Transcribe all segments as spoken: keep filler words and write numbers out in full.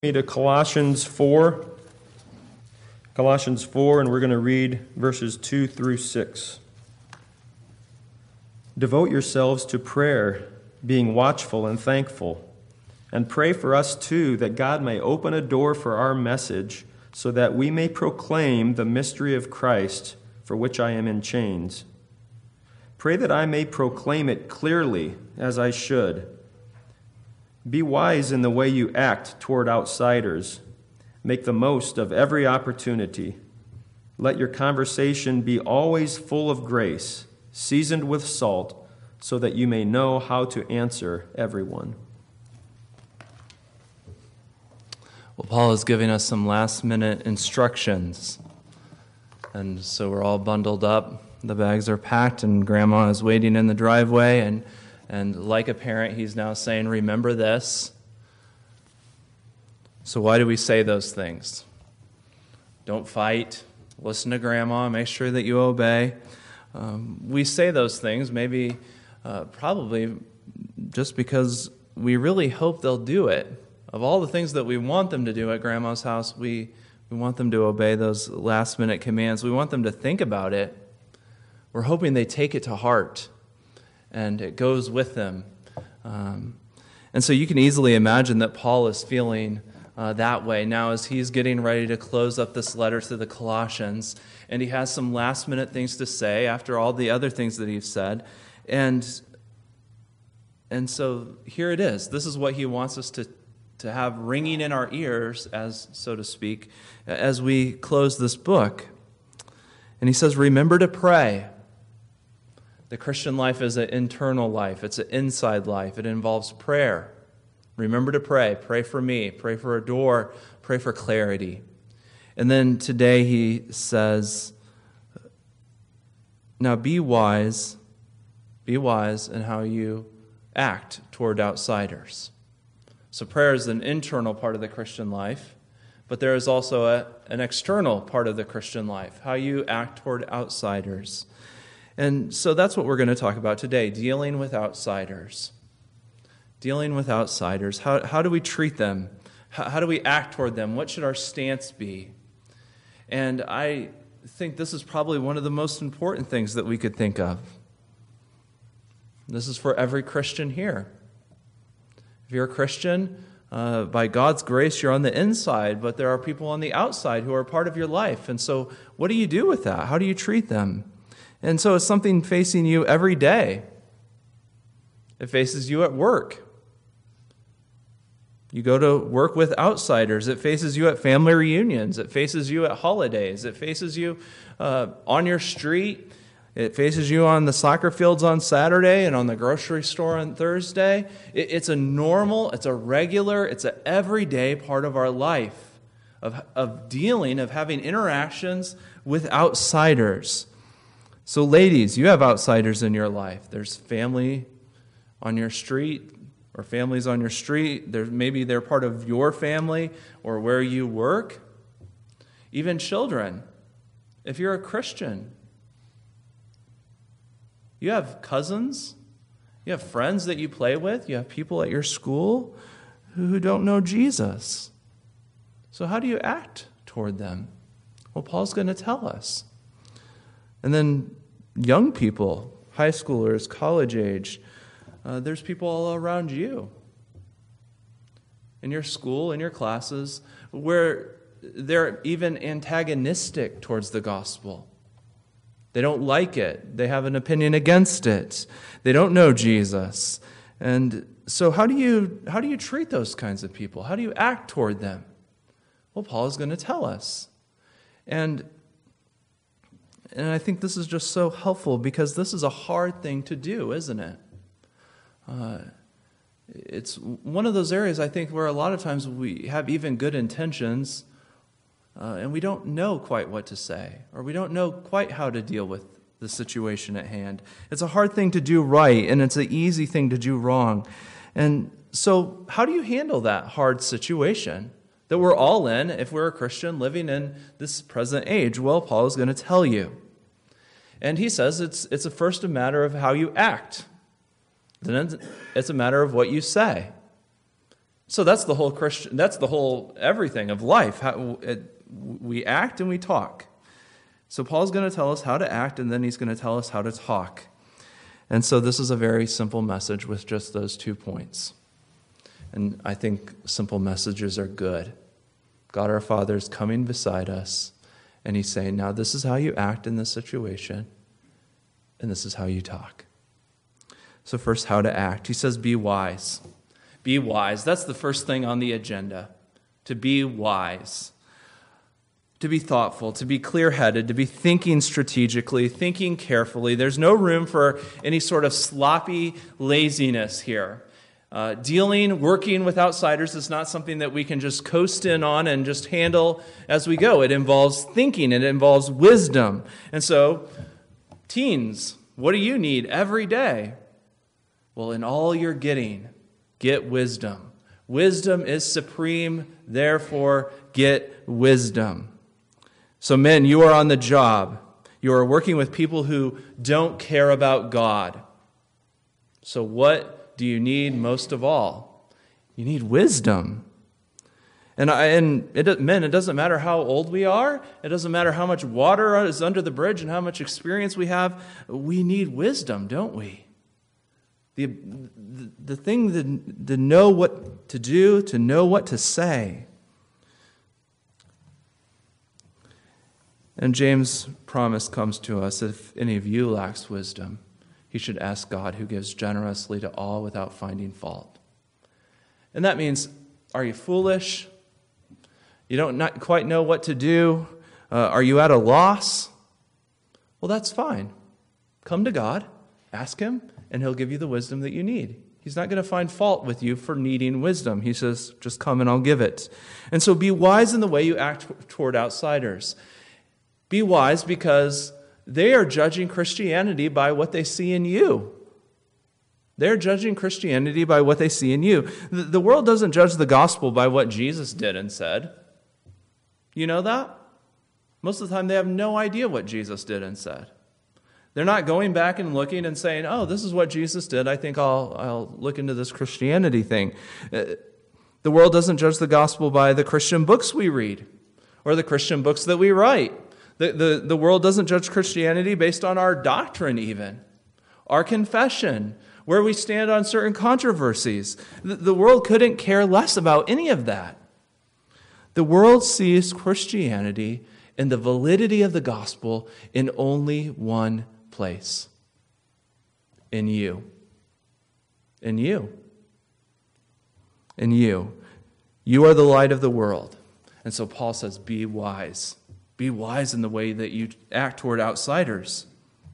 Me to Colossians four. Colossians four, and we're going to read verses two through six. Devote yourselves to prayer, being watchful and thankful, and pray for us too, that God may open a door for our message, so that we may proclaim the mystery of Christ, for which I am in chains. Pray that I may proclaim it clearly, as I should. Be wise in the way you act toward outsiders. Make the most of every opportunity. Let your conversation be always full of grace, seasoned with salt, so that you may know how to answer everyone. Well, Paul is giving us some last-minute instructions. And so we're all bundled up. The bags are packed, and Grandma is waiting in the driveway, and And like a parent, he's now saying, remember this. So why do we say those things? Don't fight. Listen to Grandma. Make sure that you obey. Um, we say those things maybe, uh, probably just because we really hope they'll do it. Of all the things that we want them to do at Grandma's house, we, we want them to obey those last-minute commands. We want them to think about it. We're hoping they take it to heart, and it goes with them. Um, and so you can easily imagine that Paul is feeling uh, that way now as he's getting ready to close up this letter to the Colossians, and he has some last-minute things to say after all the other things that he's said. And, and so here it is. This is what he wants us to, to have ringing in our ears, as so to speak, as we close this book. And he says, remember to pray. The Christian life is an internal life. It's an inside life. It involves prayer. Remember to pray. Pray for me. Pray for a door. Pray for clarity. And then today he says, now be wise. Be wise in how you act toward outsiders. So prayer is an internal part of the Christian life, but there is also a, an external part of the Christian life, how you act toward outsiders. And so that's what we're going to talk about today, dealing with outsiders. Dealing with outsiders. How, how do we treat them? How, how do we act toward them? What should our stance be? And I think this is probably one of the most important things that we could think of. This is for every Christian here. If you're a Christian, uh, by God's grace, you're on the inside, but there are people on the outside who are part of your life. And so what do you do with that? How do you treat them? And so it's something facing you every day. It faces you at work. You go to work with outsiders. It faces you at family reunions. It faces you at holidays. It faces you uh, on your street. It faces you on the soccer fields on Saturday and on the grocery store on Thursday. It, it's a normal, it's a regular, it's an everyday part of our life of, of dealing, of having interactions with outsiders. So ladies, you have outsiders in your life. There's family on your street or families on your street. There, maybe they're part of your family or where you work. Even children. If you're a Christian, you have cousins. You have friends that you play with. You have people at your school who don't know Jesus. So how do you act toward them? Well, Paul's going to tell us. And then young people, high schoolers, college age, uh, there's people all around you in your school, in your classes, where they're even antagonistic towards the gospel. They don't like it. They have an opinion against it. They don't know Jesus. And so how do you how do you treat those kinds of people? How do you act toward them? Well, Paul is going to tell us. And And I think this is just so helpful because this is a hard thing to do, isn't it? Uh, it's one of those areas, I think, where a lot of times we have even good intentions uh, and we don't know quite what to say, or we don't know quite how to deal with the situation at hand. It's a hard thing to do right, and it's an easy thing to do wrong. And so how do you handle that hard situation that we're all in if we're a Christian living in this present age? Well, Paul is going to tell you. And he says it's it's a first a matter of how you act. Then it's a matter of what you say. So that's the whole Christian, that's the whole everything of life. How, it, we act and we talk. So Paul's going to tell us how to act, and then he's going to tell us how to talk. And so this is a very simple message with just those two points. And I think simple messages are good. God our Father is coming beside us, and he's saying, now this is how you act in this situation, and this is how you talk. So first, how to act. He says, be wise. Be wise. That's the first thing on the agenda, to be wise. To be thoughtful, to be clear-headed, to be thinking strategically, thinking carefully. There's no room for any sort of sloppy laziness here. Uh, dealing, working with outsiders is not something that we can just coast in on and just handle as we go. It involves thinking. It involves wisdom. And so, teens, what do you need every day? Well, in all you're getting, get wisdom. Wisdom is supreme, therefore get wisdom. So men, you are on the job. You are working with people who don't care about God. So what do you need most of all? You need wisdom. And, I, and it, men, it doesn't matter how old we are. It doesn't matter how much water is under the bridge and how much experience we have. We need wisdom, don't we? The, the, the thing to, to know what to do, to know what to say. And James' promise comes to us, if any of you lacks wisdom, he should ask God, who gives generously to all without finding fault. And that means, are you foolish? You don't not quite know what to do? Uh, are you at a loss? Well, that's fine. Come to God, ask him, and he'll give you the wisdom that you need. He's not going to find fault with you for needing wisdom. He says, just come and I'll give it. And so be wise in the way you act toward outsiders. Be wise because they are judging Christianity by what they see in you. They're judging Christianity by what they see in you. The world doesn't judge the gospel by what Jesus did and said. You know that? Most of the time they have no idea what Jesus did and said. They're not going back and looking and saying, oh, this is what Jesus did. I think I'll, I'll look into this Christianity thing. The world doesn't judge the gospel by the Christian books we read or the Christian books that we write. The, the, the world doesn't judge Christianity based on our doctrine even, our confession, where we stand on certain controversies. The, the world couldn't care less about any of that. The world sees Christianity and the validity of the gospel in only one place. In you. In you. In you. You are the light of the world. And so Paul says, be wise. Be wise in the way that you act toward outsiders.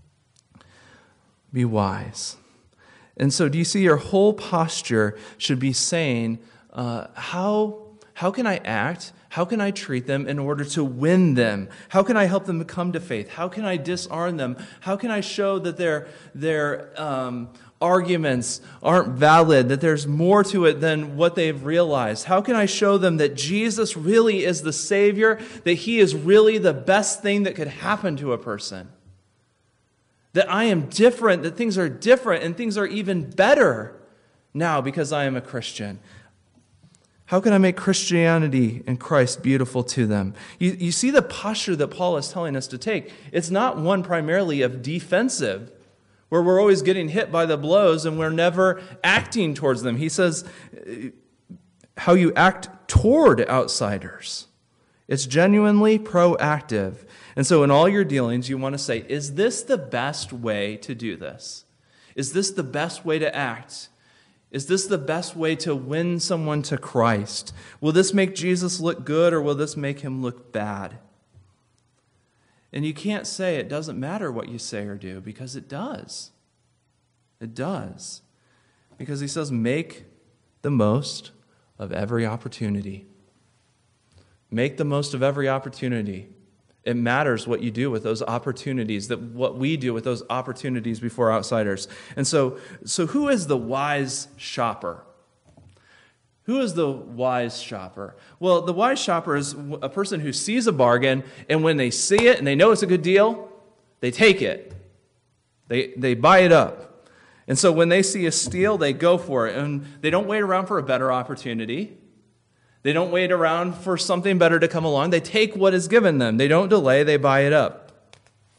Be wise. And so do you see your whole posture should be saying, uh, how, how can I act? How can I treat them in order to win them? How can I help them come to faith? How can I disarm them? How can I show that their, their um, arguments aren't valid, that there's more to it than what they've realized? How can I show them that Jesus really is the Savior, that he is really the best thing that could happen to a person? That I am different, that things are different, and things are even better now because I am a Christian. How can I make Christianity and Christ beautiful to them? You, you see the posture that Paul is telling us to take. It's not one primarily of defensive, where we're always getting hit by the blows and we're never acting towards them. He says how you act toward outsiders. It's genuinely proactive. And so in all your dealings, you want to say, is this the best way to do this? Is this the best way to act? Is this the best way to win someone to Christ? Will this make Jesus look good or will this make him look bad? And you can't say it doesn't matter what you say or do, because it does. It does. Because he says, make the most of every opportunity. Make the most of every opportunity. It matters what you do with those opportunities, that what we do with those opportunities before outsiders. And so, so who is the wise shopper? Who is the wise shopper? Well, the wise shopper is a person who sees a bargain, and when they see it and they know it's a good deal, they take it. They, they buy it up. And so when they see a steal, they go for it. And they don't wait around for a better opportunity. They don't wait around for something better to come along. They take what is given them. They don't delay, they buy it up.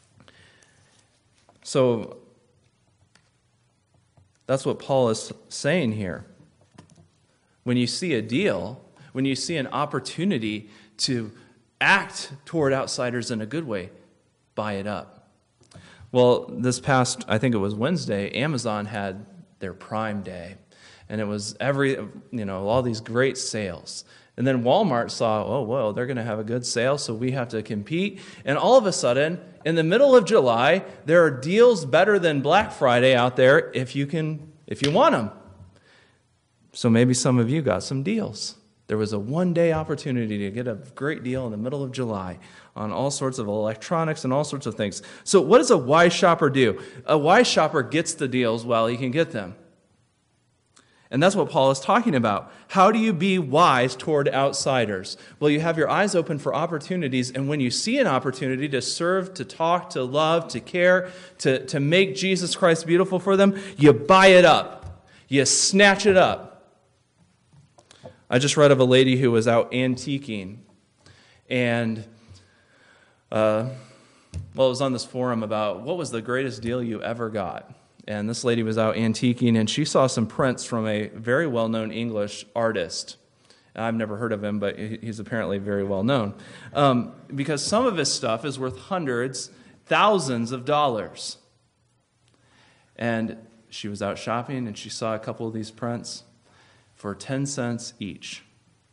So that's what Paul is saying here. When you see a deal, when you see an opportunity to act toward outsiders in a good way, buy it up. Well, this past, I think it was Wednesday, Amazon had their Prime Day. And it was every, you know, all these great sales. And then Walmart saw, oh, well, they're going to have a good sale, so we have to compete. And all of a sudden, in the middle of July, there are deals better than Black Friday out there if you can, if you want them. So maybe some of you got some deals. There was a one-day opportunity to get a great deal in the middle of July on all sorts of electronics and all sorts of things. So what does a wise shopper do? A wise shopper gets the deals while he can get them. And that's what Paul is talking about. How do you be wise toward outsiders? Well, you have your eyes open for opportunities, and when you see an opportunity to serve, to talk, to love, to care, to, to make Jesus Christ beautiful for them, you buy it up. You snatch it up. I just read of a lady who was out antiquing, and uh, well, it was on this forum about what was the greatest deal you ever got. And this lady was out antiquing, and she saw some prints from a very well-known English artist. I've never heard of him, but he's apparently very well-known. Um, because some of his stuff is worth hundreds, thousands of dollars. And she was out shopping, and she saw a couple of these prints for ten cents each.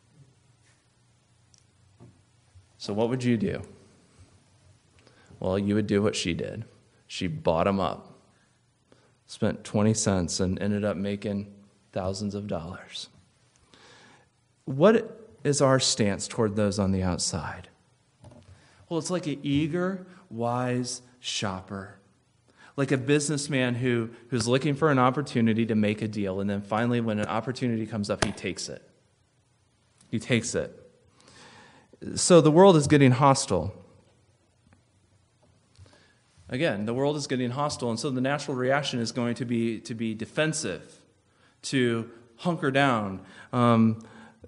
So what would you do? Well, you would do what she did. She bought them up. Spent twenty cents and ended up making thousands of dollars. What is our stance toward those on the outside? Well, it's like an eager, wise shopper. Like a businessman who, who's looking for an opportunity to make a deal, and then finally when an opportunity comes up, he takes it. He takes it. So the world is getting hostile. Again, the world is getting hostile, and so the natural reaction is going to be to be defensive, to hunker down. Um,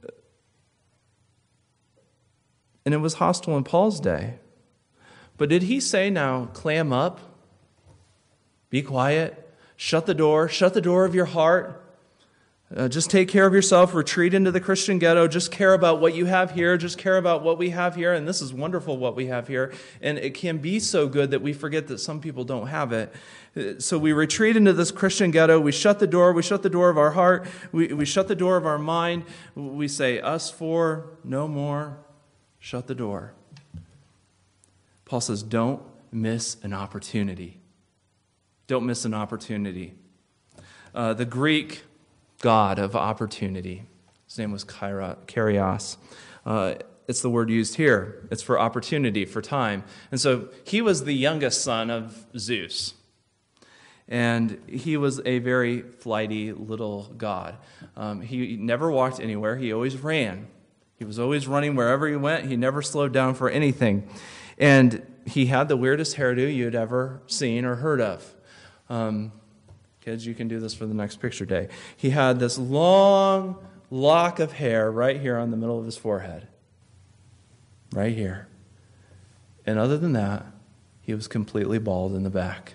and it was hostile in Paul's day. But did he say, now, clam up, be quiet, shut the door, shut the door of your heart, uh, just take care of yourself, retreat into the Christian ghetto, just care about what you have here, just care about what we have here, and this is wonderful what we have here, and it can be so good that we forget that some people don't have it. So we retreat into this Christian ghetto, we shut the door, we shut the door of our heart, we, we shut the door of our mind, we say, us four, no more, shut the door. Paul says, don't miss an opportunity. Don't miss an opportunity. Uh, the Greek god of opportunity, his name was Kyrios. Uh, it's the word used here. It's for opportunity, for time. And so he was the youngest son of Zeus. And he was a very flighty little god. Um, he never walked anywhere. He always ran. He was always running wherever he went. He never slowed down for anything. And he had the weirdest hairdo you'd ever seen or heard of. Um, kids, you can do this for the next picture day. He had this long lock of hair right here on the middle of his forehead. Right here. And other than that, he was completely bald in the back.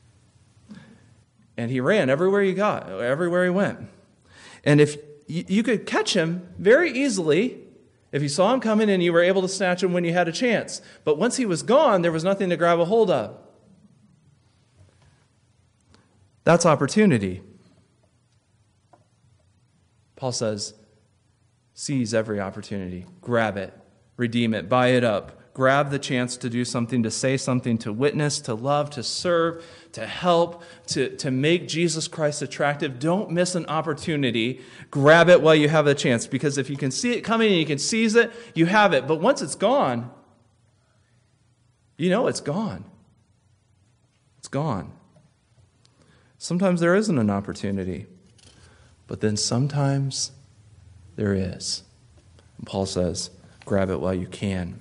And he ran everywhere he got, everywhere he went. And if you, you could catch him very easily if you saw him coming and you were able to snatch him when you had a chance. But once he was gone, there was nothing to grab a hold of. That's opportunity. Paul says, seize every opportunity. Grab it. Redeem it. Buy it up. Grab the chance to do something, to say something, to witness, to love, to serve, to help, to, to make Jesus Christ attractive. Don't miss an opportunity. Grab it while you have a chance, because if you can see it coming and you can seize it, you have it. But once it's gone, you know it's gone. It's gone. Sometimes there isn't an opportunity, but then sometimes there is. And Paul says, grab it while you can.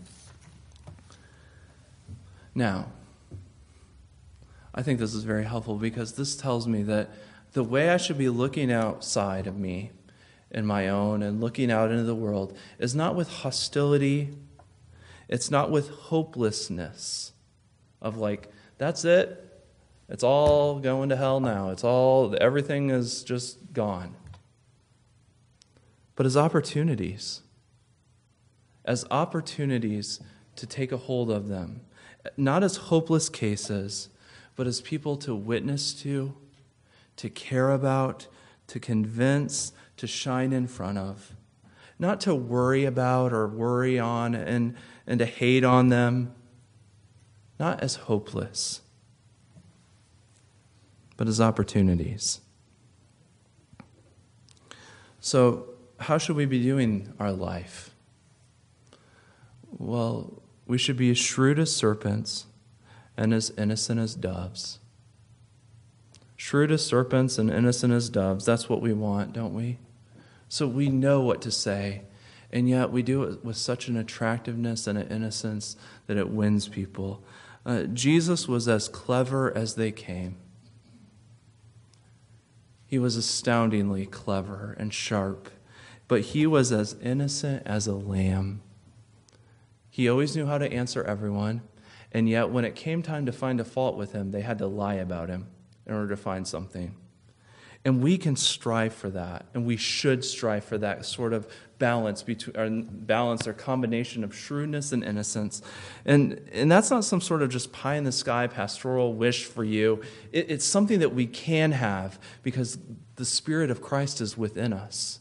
Now, I think this is very helpful because this tells me that the way I should be looking outside of me and my own and looking out into the world is not with hostility. It's not with hopelessness of like, that's it. It's all going to hell now. It's all, everything is just gone. But as opportunities, as opportunities to take a hold of them, not as hopeless cases, but as people to witness to, to care about, to convince, to shine in front of. Not to worry about or worry on and, and to hate on them. Not as hopeless, but as opportunities. So, how should we be doing our life? Well, we should be as shrewd as serpents and as innocent as doves. Shrewd as serpents and innocent as doves. That's what we want, don't we? So we know what to say, and yet we do it with such an attractiveness and an innocence that it wins people. Uh, Jesus was as clever as they came. He was astoundingly clever and sharp, but he was as innocent as a lamb. He always knew how to answer everyone, and yet when it came time to find a fault with him, they had to lie about him in order to find something. And we can strive for that, and we should strive for that sort of balance between or balance or combination of shrewdness and innocence. And and that's not some sort of just pie in the sky pastoral wish for you. It, it's something that we can have because the Spirit of Christ is within us.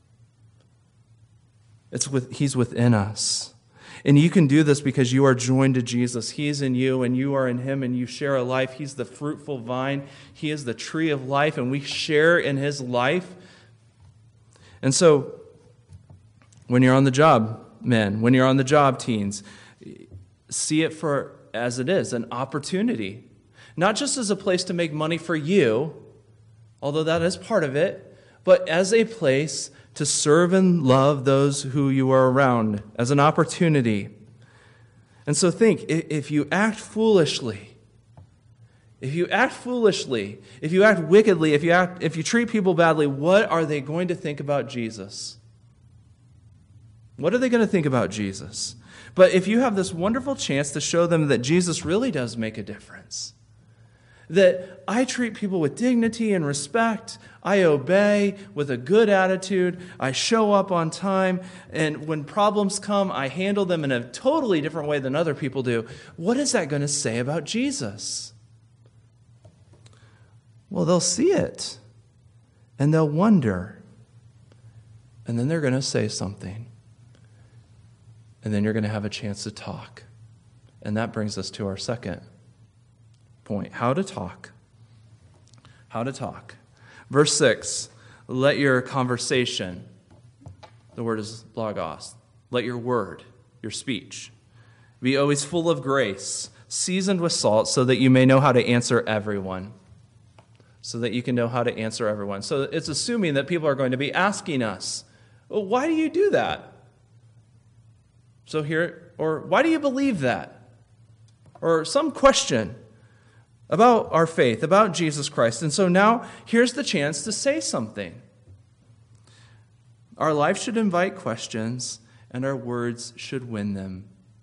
It's with He's within us. And you can do this because you are joined to Jesus. He is in you and you are in him and you share a life. He's the fruitful vine. He is the tree of life and we share in his life. And so when you're on the job, men, when you're on the job, teens, see it for as it is, an opportunity. Not just as a place to make money for you, although that is part of it, but as a place to serve and love those who you are around, as an opportunity. And so think, if you act foolishly, if you act foolishly, if you act wickedly, if you act, if you treat people badly, what are they going to think about Jesus? What are they going to think about Jesus? But if you have this wonderful chance to show them that Jesus really does make a difference, that I treat people with dignity and respect, I obey with a good attitude, I show up on time, and when problems come, I handle them in a totally different way than other people do. What is that going to say about Jesus? Well, they'll see it, and they'll wonder, and then they're going to say something, and then you're going to have a chance to talk. And that brings us to our second point, how to talk. How to talk. Verse six, let your conversation, the word is logos, let your word, your speech, be always full of grace, seasoned with salt, so that you may know how to answer everyone. So that you can know how to answer everyone. So it's assuming that people are going to be asking us, well, why do you do that? So here, or why do you believe that? Or some question about our faith, about Jesus Christ. And so now, here's the chance to say something. Our life should invite questions, and our words should win them.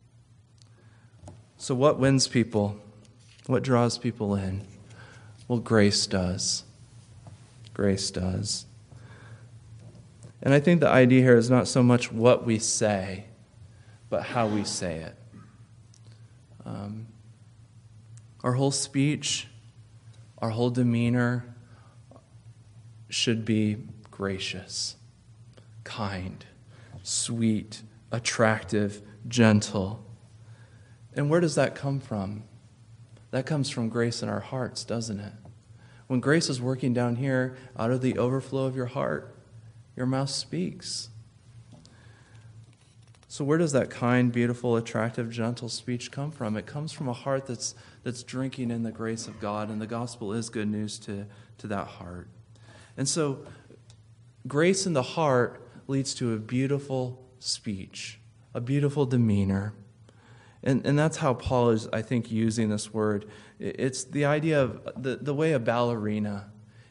So what wins people? What draws people in? Well, grace does. Grace does. And I think the idea here is not so much what we say, but how we say it. Um, Our whole speech, our whole demeanor should be gracious, kind, sweet, attractive, gentle. And where does that come from? That comes from grace in our hearts, doesn't it? When grace is working down here, out of the overflow of your heart, your mouth speaks. So where does that kind, beautiful, attractive, gentle speech come from? It comes from a heart that's that's drinking in the grace of God, and the gospel is good news to, to that heart. And so grace in the heart leads to a beautiful speech, a beautiful demeanor. And, and that's how Paul is, I think, using this word. It's the idea of the, the way a ballerina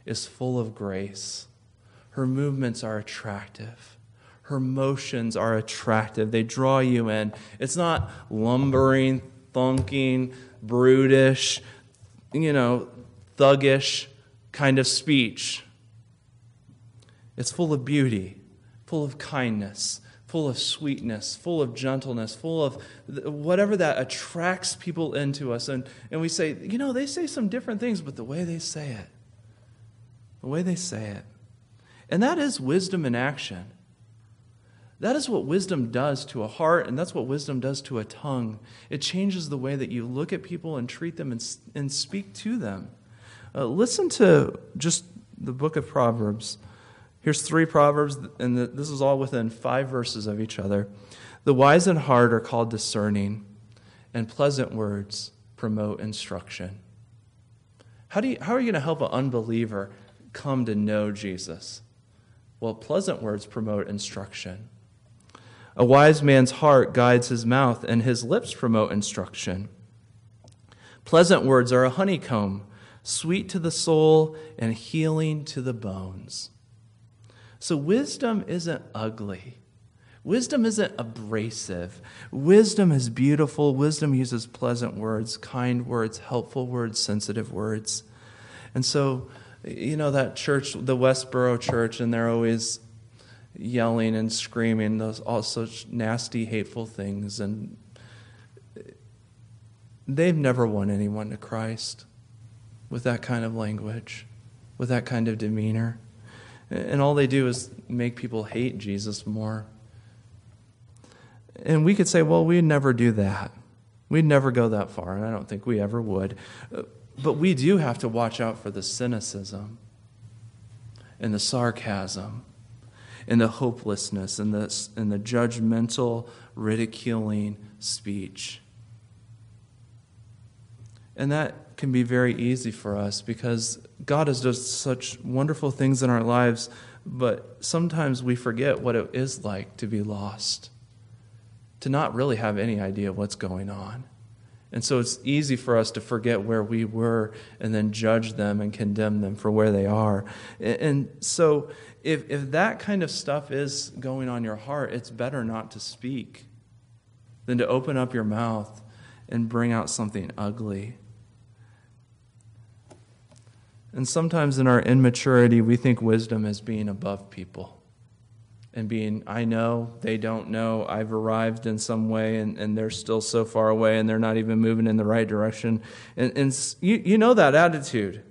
is full of grace. Her movements are attractive. Her motions are attractive. They draw you in. It's not lumbering, thunking, brutish, you know, thuggish kind of speech. It's full of beauty, full of kindness, full of sweetness, full of gentleness, full of whatever that attracts people into us. And, and we say, you know, they say some different things, but the way they say it, the way they say it. And that is wisdom in action. That is what wisdom does to a heart, and that's what wisdom does to a tongue. It changes the way that you look at people and treat them and, and speak to them. Uh, listen to just the book of Proverbs. Here's three Proverbs, and this is all within five verses of each other. The wise in heart are called discerning, and pleasant words promote instruction. How do you, how are you going to help an unbeliever come to know Jesus? Well, pleasant words promote instruction. A wise man's heart guides his mouth, and his lips promote instruction. Pleasant words are a honeycomb, sweet to the soul and healing to the bones. So wisdom isn't ugly. Wisdom isn't abrasive. Wisdom is beautiful. Wisdom uses pleasant words, kind words, helpful words, sensitive words. And so, you know, that church, the Westboro Church, and they're always yelling and screaming those all such nasty, hateful things. And they've never won anyone to Christ with that kind of language, with that kind of demeanor. And all they do is make people hate Jesus more. And we could say, well, we'd never do that. We'd never go that far, and I don't think we ever would. But we do have to watch out for the cynicism and the sarcasm and the hopelessness and the, and the judgmental, ridiculing speech. And that can be very easy for us because God has done such wonderful things in our lives, but sometimes we forget what it is like to be lost, to not really have any idea what's going on. And so it's easy for us to forget where we were and then judge them and condemn them for where they are. And so if, if that kind of stuff is going on your heart, it's better not to speak than to open up your mouth and bring out something ugly. And sometimes in our immaturity, we think wisdom is being above people and being, I know, they don't know, I've arrived in some way, and, and they're still so far away, and they're not even moving in the right direction. And, and you, you know that attitude,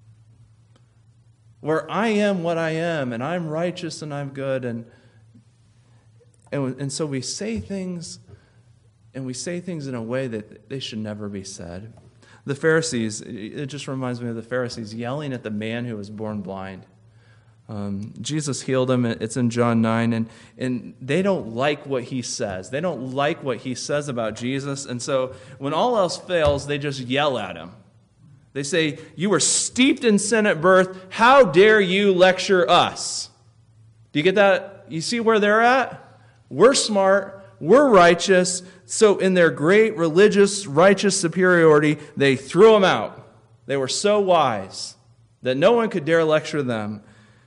where I am what I am, and I'm righteous and I'm good, and and, and so we say things, and we say things in a way that they should never be said. The Pharisees, it just reminds me of the Pharisees yelling at the man who was born blind. Um, Jesus healed him. It's in John nine, and, and they don't like what he says. They don't like what he says about Jesus, and so when all else fails, they just yell at him. They say, you were steeped in sin at birth. How dare you lecture us? Do you get that? You see where they're at? We're smart. We're righteous. So in their great religious, righteous superiority, they threw him out. They were so wise that no one could dare lecture them.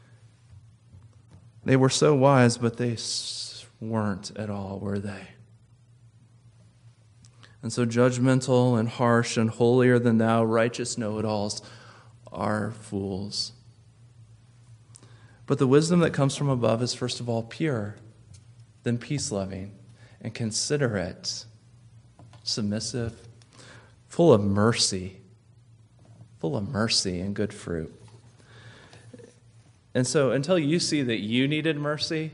They were so wise, but they weren't at all, were they? And so judgmental and harsh and holier than thou, righteous know-it-alls are fools. But the wisdom that comes from above is first of all pure, then peace-loving, and considerate, submissive, full of mercy, full of mercy and good fruit. And so until you see that you needed mercy,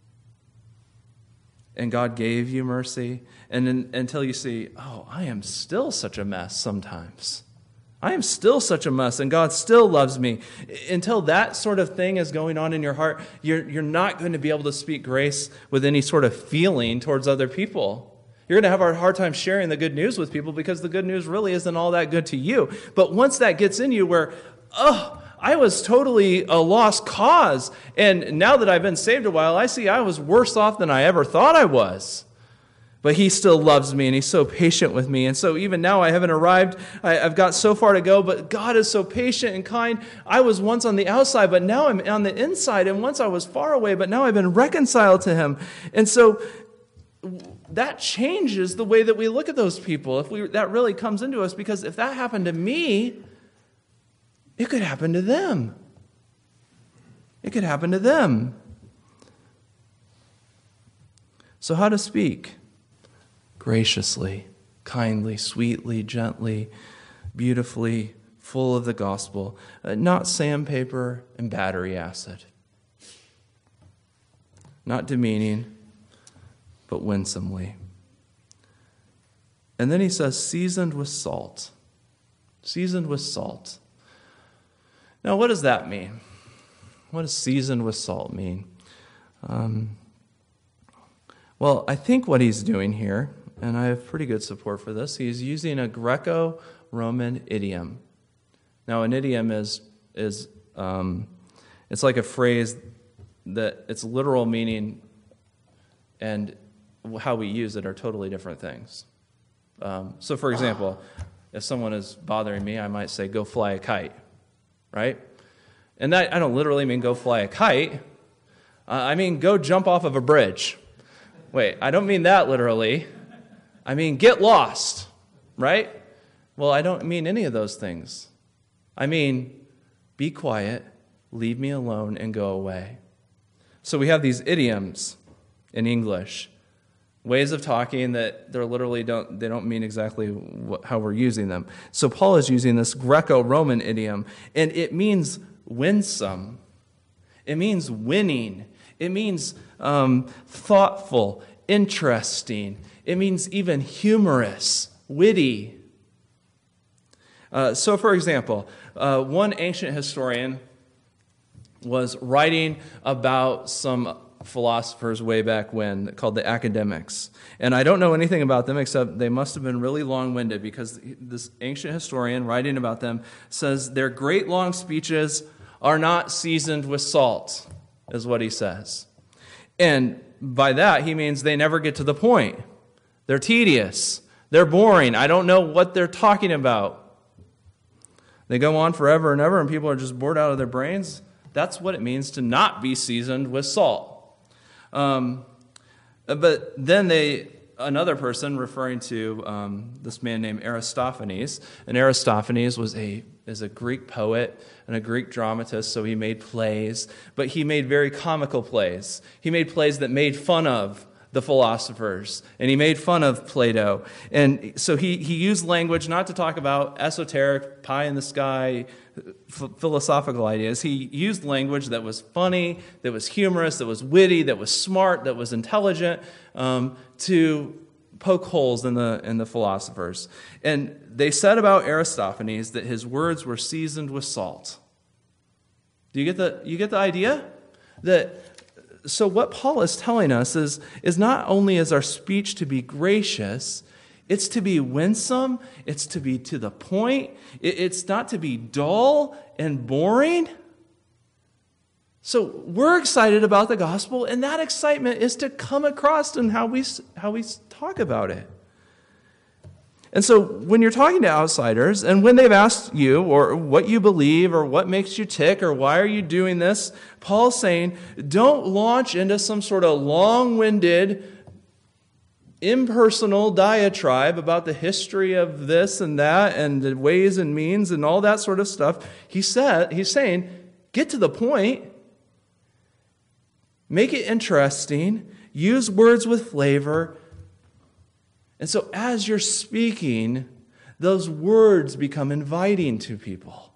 and God gave you mercy, and in, until you see, oh, I am still such a mess sometimes. I am still such a mess, and God still loves me. Until that sort of thing is going on in your heart, you're, you're not going to be able to speak grace with any sort of feeling towards other people. You're going to have a hard time sharing the good news with people because the good news really isn't all that good to you. But once that gets in you where, oh, I was totally a lost cause, and now that I've been saved a while, I see I was worse off than I ever thought I was. But he still loves me, and he's so patient with me. And so even now I haven't arrived. I, I've got so far to go, but God is so patient and kind. I was once on the outside, but now I'm on the inside. And once I was far away, but now I've been reconciled to him. And so that changes the way that we look at those people, if we that really comes into us, because if that happened to me, it could happen to them. It could happen to them. So how to speak? Graciously, kindly, sweetly, gently, beautifully, full of the gospel, uh, not sandpaper and battery acid. Not demeaning, but winsomely. And then he says, seasoned with salt. Seasoned with salt. Now, what does that mean? What does seasoned with salt mean? Um, well, I think what he's doing here, and I have pretty good support for this, he's using a Greco-Roman idiom. Now, an idiom is, is um, it's like a phrase that its literal meaning and how we use it are totally different things. Um, so, for example, if someone is bothering me, I might say, go fly a kite, right? And that, I don't literally mean go fly a kite. Uh, I mean go jump off of a bridge. Wait, I don't mean that literally. I mean get lost, right? Well, I don't mean any of those things. I mean be quiet, leave me alone, and go away. So we have these idioms in English, ways of talking that they're literally don't they don't mean exactly what, how we're using them. So Paul is using this Greco-Roman idiom, and it means winsome. It means winning. It means um, thoughtful, interesting. It means even humorous, witty. Uh, so, for example, uh, one ancient historian was writing about some philosophers way back when called the academics. And I don't know anything about them except they must have been really long-winded, because this ancient historian writing about them says their great long speeches are not seasoned with salt, is what he says. And by that, he means they never get to the point. They're tedious. They're boring. I don't know what they're talking about. They go on forever and ever, and people are just bored out of their brains. That's what it means to not be seasoned with salt. Um, but then they, another person referring to um, this man named Aristophanes, and Aristophanes was a is a Greek poet and a Greek dramatist, so he made plays, but he made very comical plays. He made plays that made fun of the philosophers, and he made fun of Plato. And so he, he used language not to talk about esoteric, pie-in-the-sky, f- philosophical ideas. He used language that was funny, that was humorous, that was witty, that was smart, that was intelligent, um, to poke holes in the in the philosophers. And they said about Aristophanes that his words were seasoned with salt. Do you get the you get the idea? That so what Paul is telling us is, is not only is our speech to be gracious, it's to be winsome, it's to be to the point, it, it's not to be dull and boring. So we're excited about the gospel, and that excitement is to come across in how we how we talk about it. And so when you're talking to outsiders, and when they've asked you or what you believe or what makes you tick or why are you doing this, Paul's saying, don't launch into some sort of long-winded, impersonal diatribe about the history of this and that and the ways and means and all that sort of stuff. He said, he's saying, get to the point. Make it interesting. Use words with flavor. And so as you're speaking, those words become inviting to people.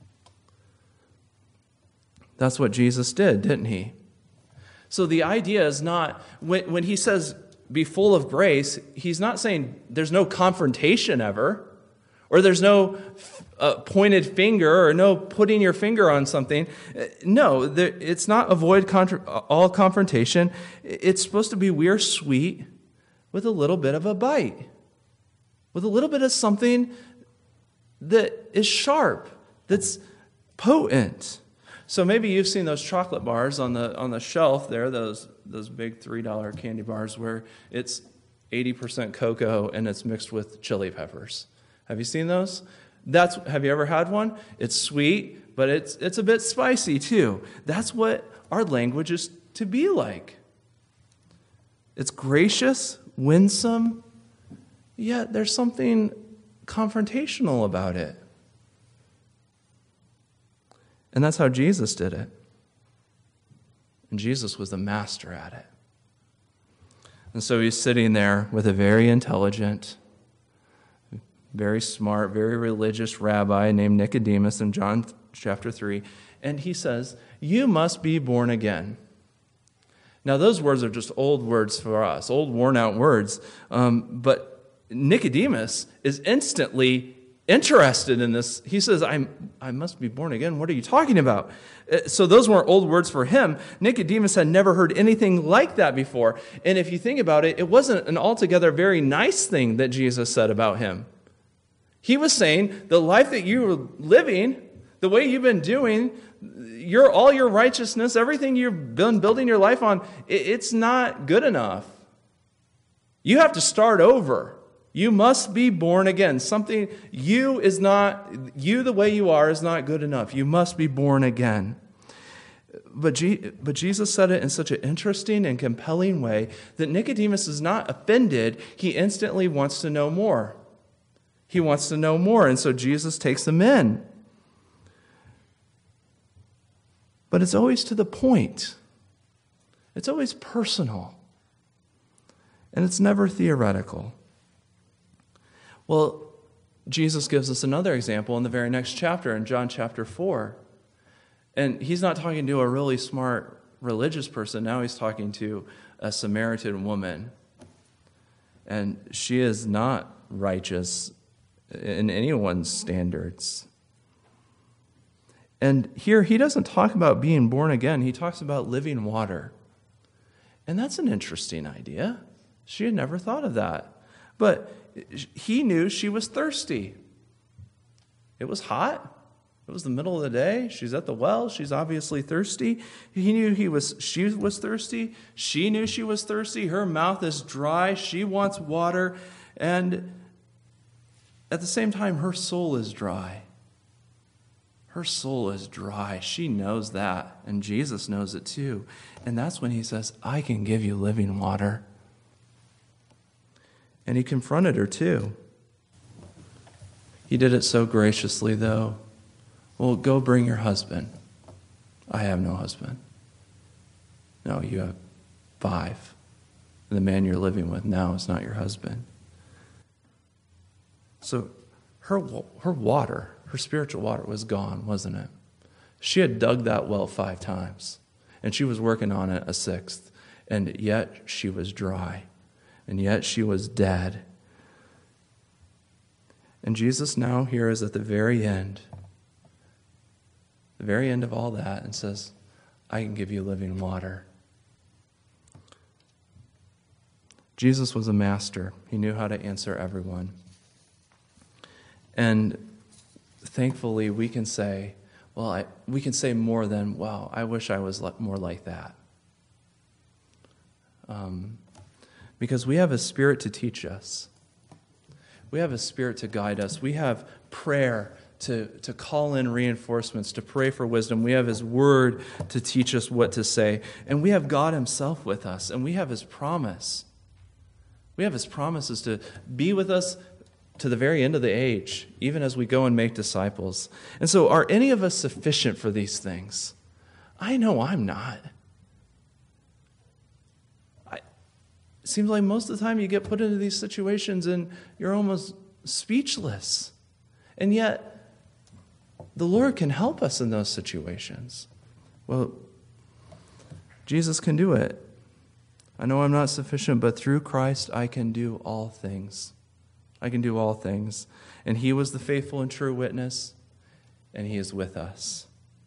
That's what Jesus did, didn't he? So the idea is not, when, when he says be full of grace, he's not saying there's no confrontation ever, or there's no uh, pointed finger, or no putting your finger on something. No, there, it's not avoid contra- all confrontation. It's supposed to be we're sweet with a little bit of a bite, with a little bit of something that is sharp, that's potent. So maybe you've seen those chocolate bars on the on the shelf there, those those big three dollar candy bars where it's eighty percent cocoa and it's mixed with chili peppers. Have you seen those? That's have you ever had one? It's sweet, but it's it's a bit spicy too. That's what our language is to be like. It's gracious, winsome, yet there's something confrontational about it. And that's how Jesus did it. And Jesus was the master at it. And so he's sitting there with a very intelligent, very smart, very religious rabbi named Nicodemus in John chapter three. And he says, "You must be born again." Now, those words are just old words for us, old worn-out words. Um, but Nicodemus is instantly interested in this. He says, I'm, I must be born again. What are you talking about? So those weren't old words for him. Nicodemus had never heard anything like that before. And if you think about it, it wasn't an altogether very nice thing that Jesus said about him. He was saying the life that you were living, the way you've been doing, your all your righteousness, everything you've been building your life on, it, it's not good enough. You have to start over. You must be born again. Something you is not, you the way you are is not good enough. You must be born again. But, G, but Jesus said it in such an interesting and compelling way that Nicodemus is not offended. He instantly wants to know more. He wants to know more, and so Jesus takes him in. But it's always to the point. It's always personal. And it's never theoretical. Well, Jesus gives us another example in the very next chapter, in John chapter four. And he's not talking to a really smart religious person. Now he's talking to a Samaritan woman. And she is not righteous in anyone's standards. And here he doesn't talk about being born again. He talks about living water. And that's an interesting idea. She had never thought of that. But he knew she was thirsty. It was hot. It was the middle of the day. She's at the well. She's obviously thirsty. He knew he was. She was thirsty. She knew she was thirsty. Her mouth is dry. She wants water. And at the same time, her soul is dry. Her soul is dry. She knows that. And Jesus knows it too. And that's when he says, I can give you living water. And he confronted her too. He did it so graciously, though. Well, go bring your husband. I have no husband. No, you have five. And the man you're living with now is not your husband. So her, her water, her spiritual water was gone, wasn't it? She had dug that well five times, and she was working on it a sixth, and yet she was dry. And yet she was dead. And Jesus now here is at the very end, the very end of all that, and says, I can give you living water. Jesus was a master. He knew how to answer everyone. And thankfully, we can say, well, I, we can say more than, wow, I wish I was more like that. Um... Because we have a Spirit to teach us. We have a Spirit to guide us. We have prayer to, to call in reinforcements, to pray for wisdom. We have His Word to teach us what to say. And we have God Himself with us. And we have His promise. We have His promises to be with us to the very end of the age, even as we go and make disciples. And so are any of us sufficient for these things? I know I'm not. It seems like most of the time you get put into these situations and you're almost speechless. And yet, the Lord can help us in those situations. Well, Jesus can do it. I know I'm not sufficient, but through Christ I can do all things. I can do all things. And He was the faithful and true witness, and He is with us.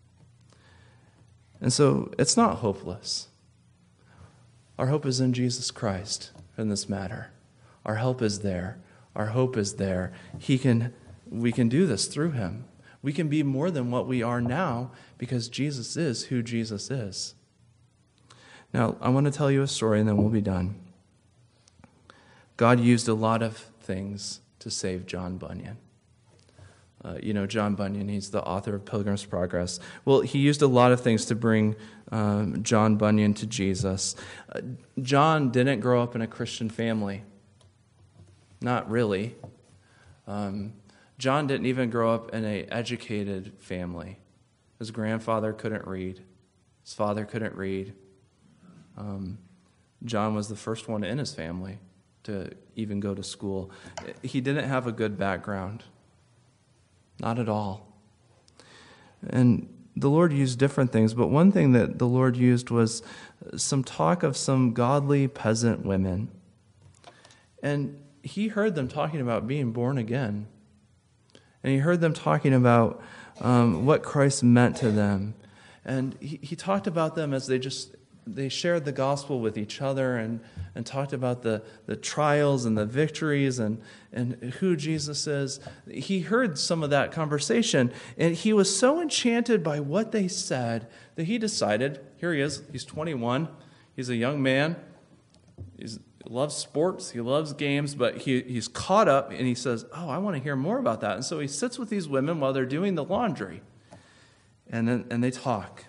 And so it's not hopeless. Our hope is in Jesus Christ in this matter. Our help is there. Our hope is there. He can, we can do this through Him. We can be more than what we are now because Jesus is who Jesus is. Now, I want to tell you a story and then we'll be done. A God used a lot of things to save John Bunyan. Uh, you know, John Bunyan, he's the author of Pilgrim's Progress. Well, he used a lot of things to bring um, John Bunyan to Jesus. Uh, John didn't grow up in a Christian family. Not really. Um, John didn't even grow up in an educated family. His grandfather couldn't read. His father couldn't read. Um, John was the first one in his family to even go to school. He didn't have a good background. Not at all. And the Lord used different things, but one thing that the Lord used was some talk of some godly peasant women. And he heard them talking about being born again. And he heard them talking about um, what Christ meant to them. And he, he talked about them as they just, they shared the gospel with each other and, and talked about the, the trials and the victories and, and who Jesus is. He heard some of that conversation, and he was so enchanted by what they said that he decided, here he is, he's twenty-one, he's a young man, he's, he loves sports, he loves games, but he, he's caught up, and he says, oh, I want to hear more about that. And so he sits with these women while they're doing the laundry, and then, and they talk.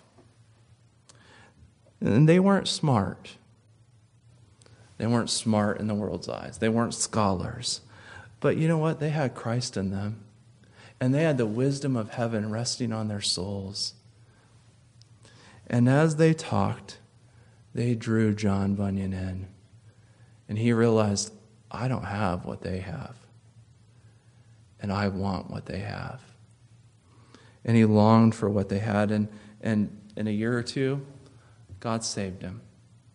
And they weren't smart. They weren't smart in the world's eyes. They weren't scholars. But you know what? They had Christ in them. And they had the wisdom of heaven resting on their souls. And as they talked, they drew John Bunyan in. And he realized, I don't have what they have. And I want what they have. And he longed for what they had. And, and in a year or two, God saved him.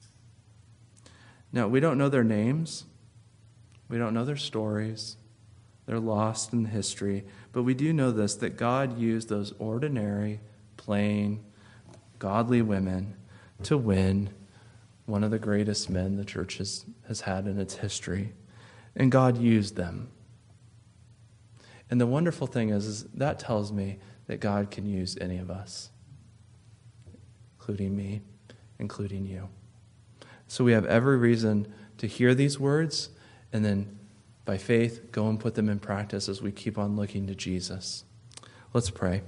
Now, we don't know their names. We don't know their stories. They're lost in history. But we do know this, that God used those ordinary, plain, godly women to win one of the greatest men the church has, has had in its history. And God used them. And the wonderful thing is, is that tells me that God can use any of us, including me, including you. So we have every reason to hear these words and then by faith go and put them in practice as we keep on looking to Jesus. Let's pray.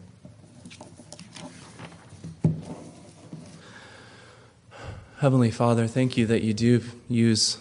Heavenly Father, thank you that you do use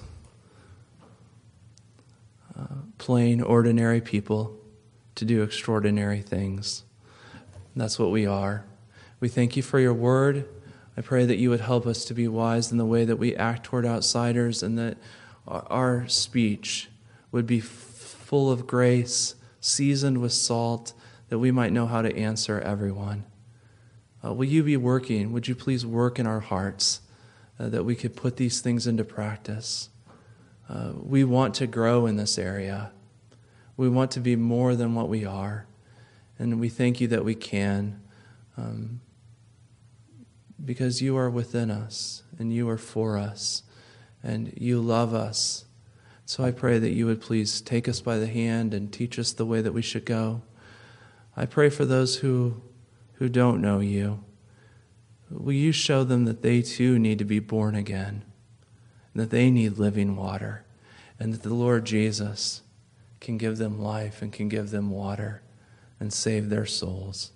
uh, plain, ordinary people to do extraordinary things. And that's what we are. We thank you for your word. I pray that you would help us to be wise in the way that we act toward outsiders, and that our speech would be full of grace, seasoned with salt, that we might know how to answer everyone. Uh, will you be working? Would you please work in our hearts uh, that we could put these things into practice? Uh, we want to grow in this area. We want to be more than what we are, and we thank you that we can. Um, Because you are within us, and you are for us, and you love us. So I pray that you would please take us by the hand and teach us the way that we should go. I pray for those who, who don't know you. Will you show them that they too need to be born again, and that they need living water, and that the Lord Jesus can give them life and can give them water and save their souls.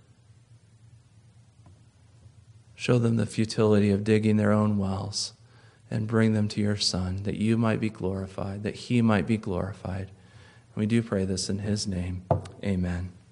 Show them the futility of digging their own wells and bring them to your Son, that you might be glorified, that he might be glorified. We do pray this in his name. Amen.